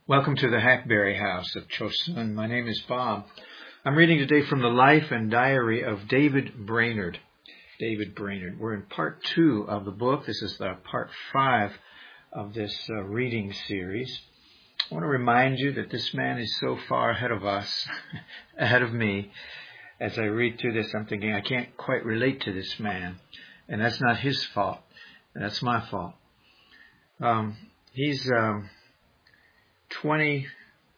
Welcome to the Hackberry House of Chosun. My name is Bob. I'm reading today from the life and diary of David Brainerd. We're in part 2 of the book. This is the part 5 of this reading series. I want to remind you that this man is so far ahead of us, ahead of me. As I read through this, I'm thinking I can't quite relate to this man. And that's not his fault. That's my fault. He's 26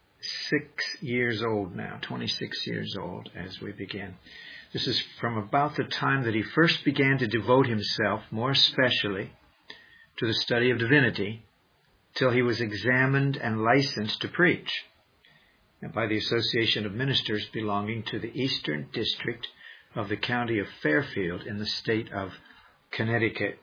years old now, 26 years old as we begin. This is from about the time that he first began to devote himself more especially to the study of divinity till he was examined and licensed to preach and by the Association of Ministers belonging to the Eastern District of the County of Fairfield in the state of Connecticut.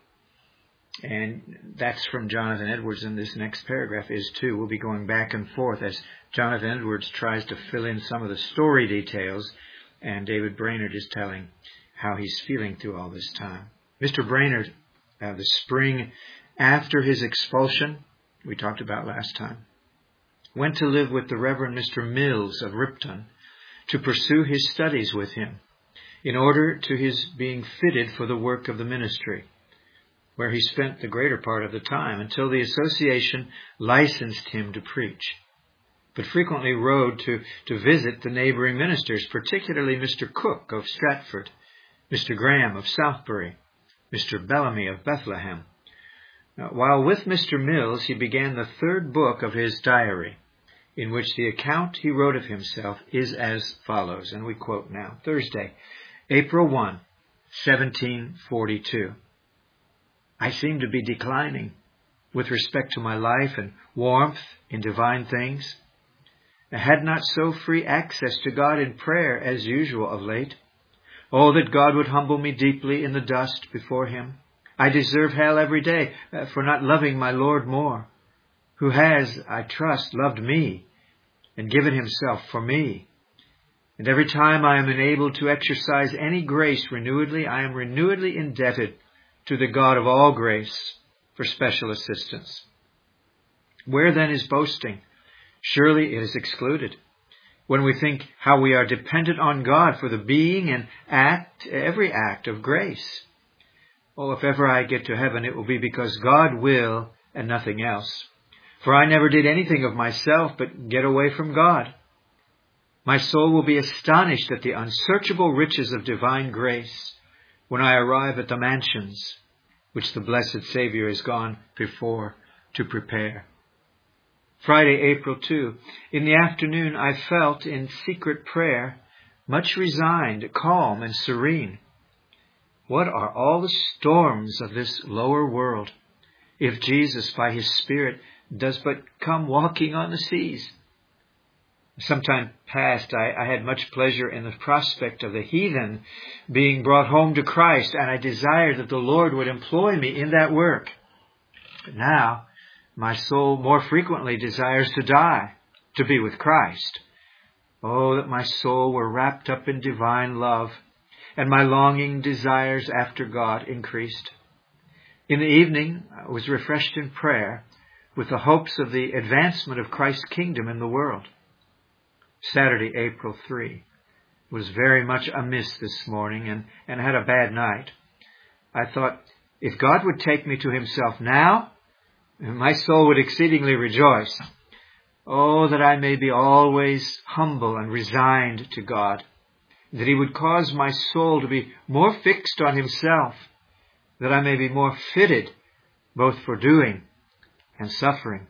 And that's from Jonathan Edwards, and this next paragraph is too. We'll be going back and forth as Jonathan Edwards tries to fill in some of the story details, and David Brainerd is telling how he's feeling through all this time. Mr. Brainerd, the spring after his expulsion, we talked about last time, went to live with the Reverend Mr. Mills of Ripton to pursue his studies with him in order to his being fitted for the work of the ministry, where he spent the greater part of the time until the association licensed him to preach, but frequently rode to visit the neighboring ministers, particularly Mr. Cook of Stratford, Mr. Graham of Southbury, Mr. Bellamy of Bethlehem. Now, while with Mr. Mills, he began the 3rd book of his diary, in which the account he wrote of himself is as follows, and we quote now. Thursday, April 1, 1742. I seem to be declining with respect to my life and warmth in divine things. I had not so free access to God in prayer as usual of late. Oh, that God would humble me deeply in the dust before him. I deserve hell every day for not loving my Lord more, who has, I trust, loved me and given himself for me. And every time I am enabled to exercise any grace renewedly, I am renewedly indebted to the God of all grace for special assistance. Where then is boasting? Surely it is excluded. When we think how we are dependent on God for the being and every act of grace. Oh, if ever I get to heaven, it will be because God will and nothing else. For I never did anything of myself but get away from God. My soul will be astonished at the unsearchable riches of divine grace when I arrive at the mansions which the blessed Savior has gone before to prepare. Friday, April 2. In the afternoon I felt in secret prayer much resigned, calm, and serene. What are all the storms of this lower world if Jesus by his Spirit does but come walking on the seas? Some time past, I had much pleasure in the prospect of the heathen being brought home to Christ, and I desired that the Lord would employ me in that work. But now, my soul more frequently desires to die, to be with Christ. Oh, that my soul were wrapped up in divine love, and my longing desires after God increased. In the evening, I was refreshed in prayer with the hopes of the advancement of Christ's kingdom in the world. Saturday, April 3, was very much amiss this morning and had a bad night. I thought, if God would take me to himself now, my soul would exceedingly rejoice. Oh, that I may be always humble and resigned to God, that he would cause my soul to be more fixed on himself, that I may be more fitted both for doing and suffering.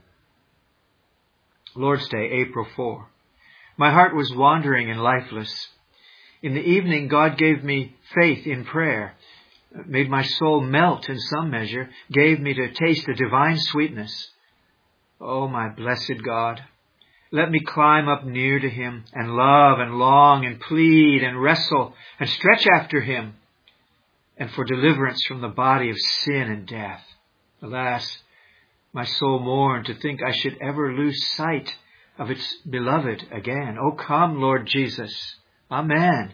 Lord's Day, April 4. My heart was wandering and lifeless. In the evening, God gave me faith in prayer, made my soul melt in some measure, gave me to taste the divine sweetness. Oh, my blessed God, let me climb up near to him and love and long and plead and wrestle and stretch after him and for deliverance from the body of sin and death. Alas, my soul mourned to think I should ever lose sight of its beloved again. Oh, come, Lord Jesus. Amen.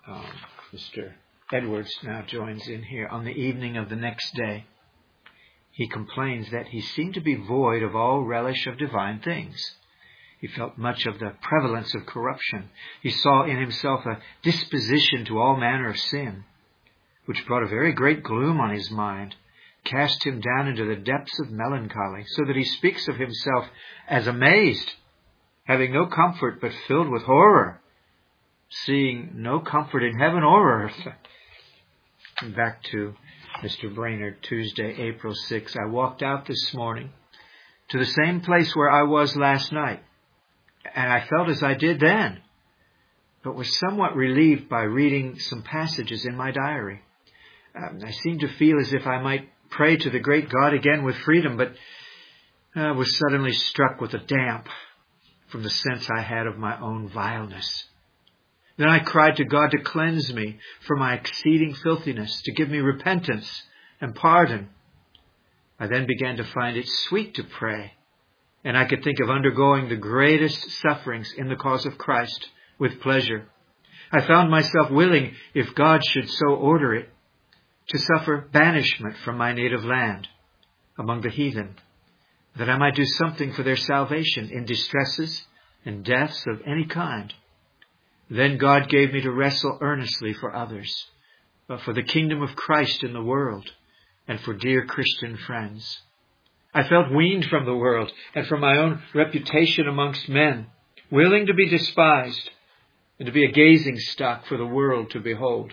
Mr. Edwards now joins in here on the evening of the next day. he complains that he seemed to be void of all relish of divine things. He felt much of the prevalence of corruption. He saw in himself a disposition to all manner of sin, which brought a very great gloom on his mind, cast him down into the depths of melancholy, so that he speaks of himself as amazed, having no comfort but filled with horror, seeing no comfort in heaven or earth. Back to Mr. Brainerd, Tuesday, April 6. I walked out this morning to the same place where I was last night, and I felt as I did then, but was somewhat relieved by reading some passages in my diary. I seemed to feel as if I might pray to the great God again with freedom, but I was suddenly struck with a damp from the sense I had of my own vileness. Then I cried to God to cleanse me from my exceeding filthiness, to give me repentance and pardon. I then began to find it sweet to pray, and I could think of undergoing the greatest sufferings in the cause of Christ with pleasure. I found myself willing, if God should so order it, to suffer banishment from my native land among the heathen, that I might do something for their salvation in distresses and deaths of any kind. Then God gave me to wrestle earnestly for others, for the kingdom of Christ in the world, and for dear Christian friends. I felt weaned from the world and from my own reputation amongst men, willing to be despised and to be a gazing stock for the world to behold.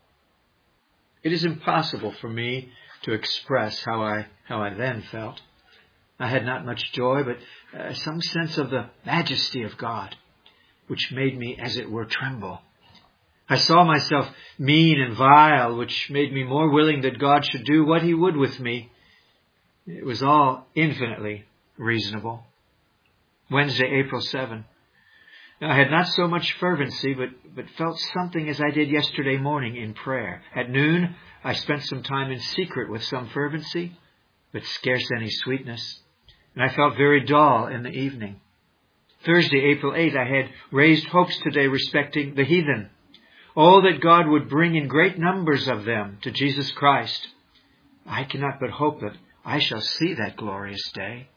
It is impossible for me to express how I then felt. I had not much joy, but some sense of the majesty of God, which made me, as it were, tremble. I saw myself mean and vile, which made me more willing that God should do what he would with me. It was all infinitely reasonable. Wednesday, April 7. Now, I had not so much fervency, but felt something as I did yesterday morning in prayer. At noon, I spent some time in secret with some fervency, but scarce any sweetness. And I felt very dull in the evening. Thursday, April 8, I had raised hopes today respecting the heathen. Oh, that God would bring in great numbers of them to Jesus Christ. I cannot but hope that I shall see that glorious day.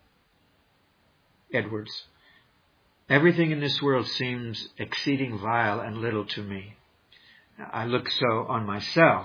Edwards. Everything in this world seems exceeding vile and little to me. I look so on myself.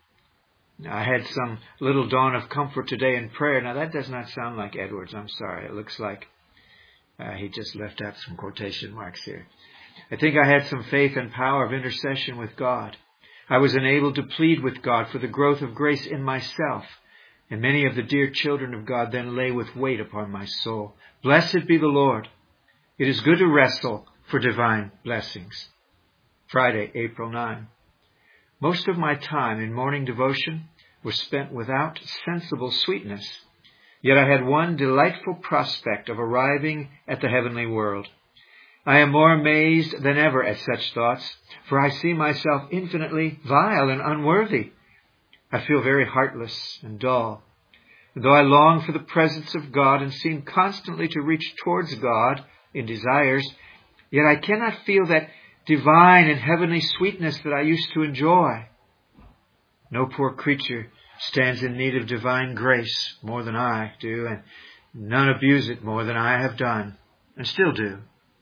I had some little dawn of comfort today in prayer. Now that does not sound like Edwards. I'm sorry. It looks like he just left out some quotation marks here. I think I had some faith and power of intercession with God. I was enabled to plead with God for the growth of grace in myself. And many of the dear children of God then lay with weight upon my soul. Blessed be the Lord. It is good to wrestle for divine blessings. Friday, April 9. Most of my time in morning devotion was spent without sensible sweetness. Yet I had one delightful prospect of arriving at the heavenly world. I am more amazed than ever at such thoughts, for I see myself infinitely vile and unworthy. I feel very heartless and dull. And though I long for the presence of God and seem constantly to reach towards God in desires, yet I cannot feel that divine and heavenly sweetness that I used to enjoy. No poor creature stands in need of divine grace more than I do, and none abuse it more than I have done, and still do.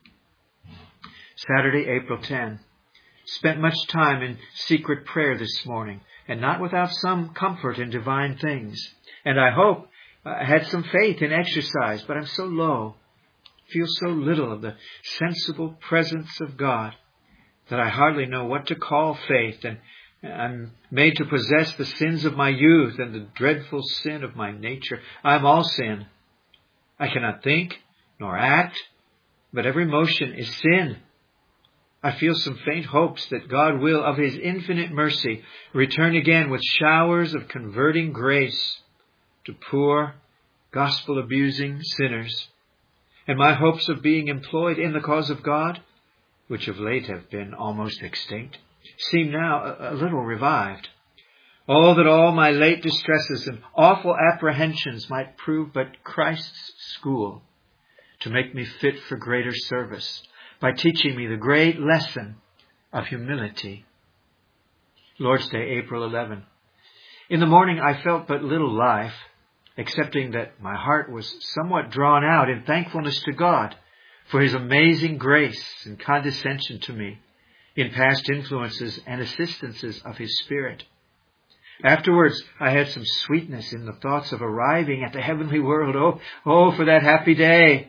Saturday, April 10. Spent much time in secret prayer this morning, and not without some comfort in divine things. And I hope I had some faith in exercise, but I'm so low, feel so little of the sensible presence of God, that I hardly know what to call faith, and I'm made to possess the sins of my youth and the dreadful sin of my nature. I am all sin. I cannot think nor act, but every motion is sin. I feel some faint hopes that God will, of his infinite mercy, return again with showers of converting grace to poor, gospel-abusing sinners. And my hopes of being employed in the cause of God, which of late have been almost extinct, seem now a little revived. Oh, that all my late distresses and awful apprehensions might prove but Christ's school to make me fit for greater service, by teaching me the great lesson of humility. Lord's Day, April 11. In the morning I felt but little life. accepting that my heart was somewhat drawn out in thankfulness to God for His amazing grace and condescension to me in past influences and assistances of His Spirit. Afterwards, I had some sweetness in the thoughts of arriving at the heavenly world. Oh, for that happy day!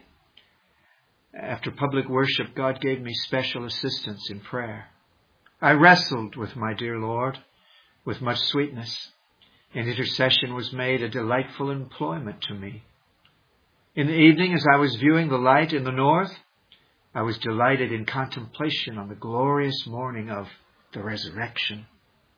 After public worship, God gave me special assistance in prayer. I wrestled with my dear Lord with much sweetness, and intercession was made a delightful employment to me. In the evening, as I was viewing the light in the north, I was delighted in contemplation on the glorious morning of the resurrection.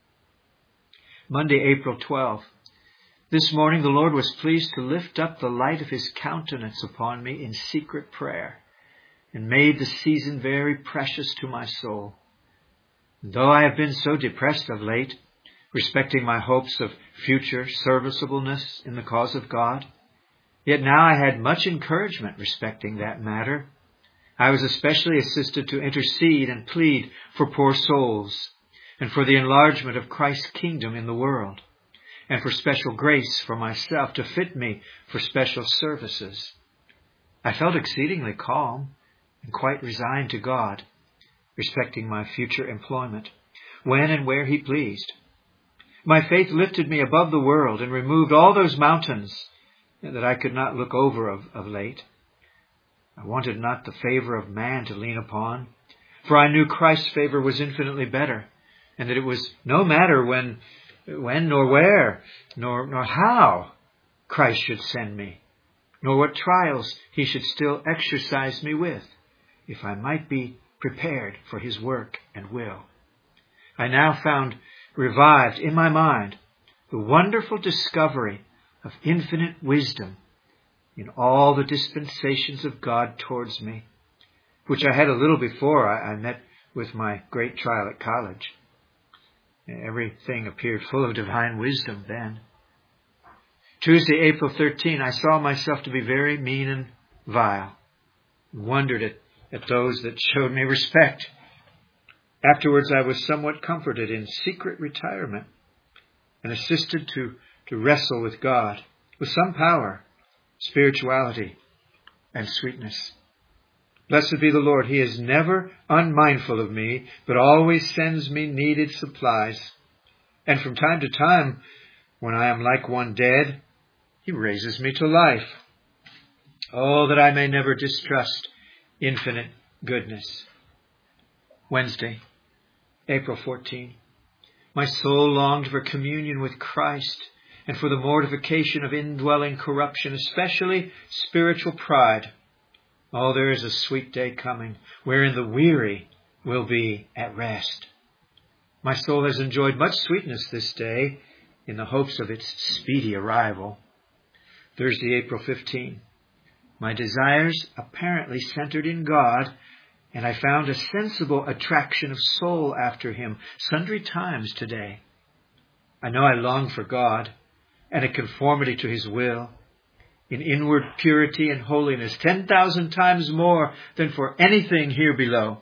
Monday, April 12th. This morning the Lord was pleased to lift up the light of His countenance upon me in secret prayer, and made the season very precious to my soul. Though I have been so depressed of late, respecting my hopes of future serviceableness in the cause of God, yet now I had much encouragement respecting that matter. I was especially assisted to intercede and plead for poor souls, and for the enlargement of Christ's kingdom in the world, and for special grace for myself to fit me for special services. I felt exceedingly calm and quite resigned to God, respecting my future employment, when and where He pleased. My faith lifted me above the world and removed all those mountains that I could not look over of late. I wanted not the favor of man to lean upon, for I knew Christ's favor was infinitely better, and that it was no matter when nor where, nor how Christ should send me, nor what trials He should still exercise me with, if I might be prepared for His work and will. I now found revived in my mind the wonderful discovery of infinite wisdom in all the dispensations of God towards me, which I had a little before I met with my great trial at college. Everything appeared full of divine wisdom then. Tuesday, April 13, I saw myself to be very mean and vile, and wondered at those that showed me respect. Afterwards, I was somewhat comforted in secret retirement, and assisted to wrestle with God with some power, spirituality, and sweetness. Blessed be the Lord. He is never unmindful of me, but always sends me needed supplies. And from time to time, when I am like one dead, He raises me to life. Oh, that I may never distrust infinite goodness. Wednesday, April 14. My soul longed for communion with Christ and for the mortification of indwelling corruption, especially spiritual pride. Oh, there is a sweet day coming, wherein the weary will be at rest. My soul has enjoyed much sweetness this day, in the hopes of its speedy arrival. Thursday, April 15. My desires apparently centered in God, and I found a sensible attraction of soul after Him sundry times today. I know I long for God, and a conformity to His will, in inward purity and holiness, 10,000 times more than for anything here below.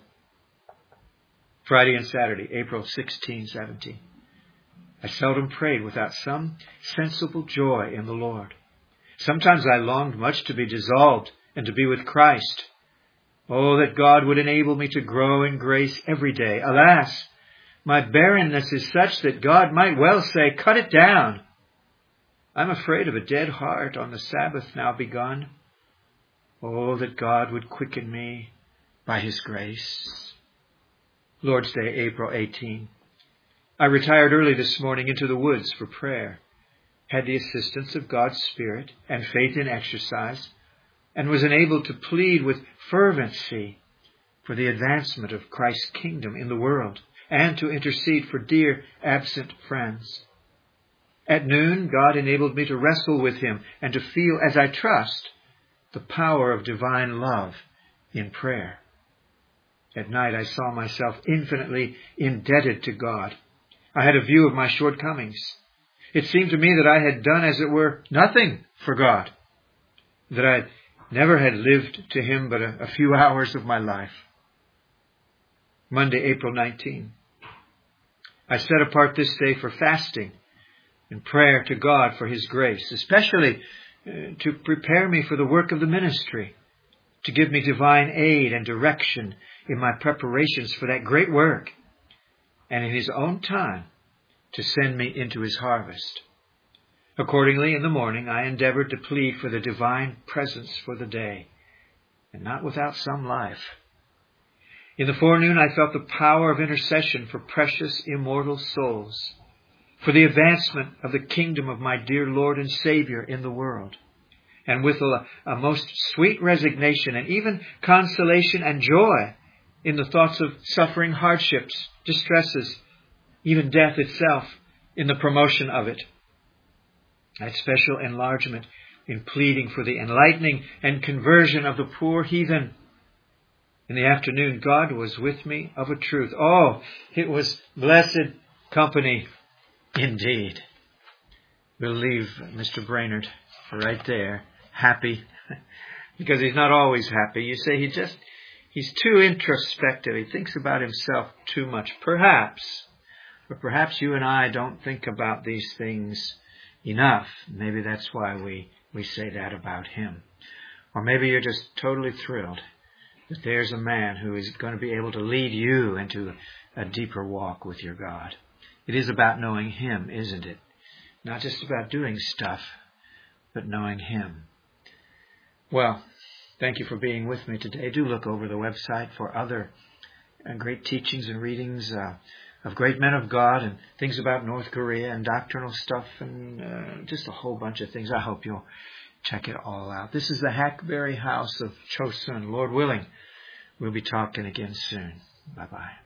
Friday and Saturday, April 16, 17. I seldom prayed without some sensible joy in the Lord. Sometimes I longed much to be dissolved and to be with Christ. Oh, that God would enable me to grow in grace every day. Alas, my barrenness is such that God might well say, cut it down. I'm afraid of a dead heart on the Sabbath now begun. Oh, that God would quicken me by His grace. Lord's Day, April 18. I retired early this morning into the woods for prayer, had the assistance of God's Spirit and faith in exercise, and was enabled to plead with fervency for the advancement of Christ's kingdom in the world, and to intercede for dear absent friends. At noon, God enabled me to wrestle with Him and to feel, as I trust, the power of divine love in prayer. At night, I saw myself infinitely indebted to God. I had a view of my shortcomings. It seemed to me that I had done, as it were, nothing for God, that I never had lived to Him but a few hours of my life. Monday, April 19. I set apart this day for fasting, in prayer to God for His grace, especially to prepare me for the work of the ministry, to give me divine aid and direction in my preparations for that great work, and in His own time to send me into His harvest. Accordingly, in the morning, I endeavored to plead for the divine presence for the day, and not without some life. In the forenoon, I felt the power of intercession for precious immortal souls, for the advancement of the kingdom of my dear Lord and Savior in the world, and with a most sweet resignation and even consolation and joy in the thoughts of suffering hardships, distresses, even death itself, in the promotion of it. I had special enlargement in pleading for the enlightening and conversion of the poor heathen. In the afternoon, God was with me of a truth. Oh, it was blessed company indeed. We'll leave Mr. Brainerd right there, happy, because he's not always happy. You say he's too introspective. He thinks about himself too much, perhaps. But perhaps you and I don't think about these things enough. Maybe that's why we say that about him. Or maybe you're just totally thrilled that there's a man who is going to be able to lead you into a deeper walk with your God. It is about knowing Him, isn't it? Not just about doing stuff, but knowing Him. Well, thank you for being with me today. Do look over the website for other great teachings and readings of great men of God and things about North Korea and doctrinal stuff and just a whole bunch of things. I hope you'll check it all out. This is the Hackberry House of Chosun. Lord willing, we'll be talking again soon. Bye-bye.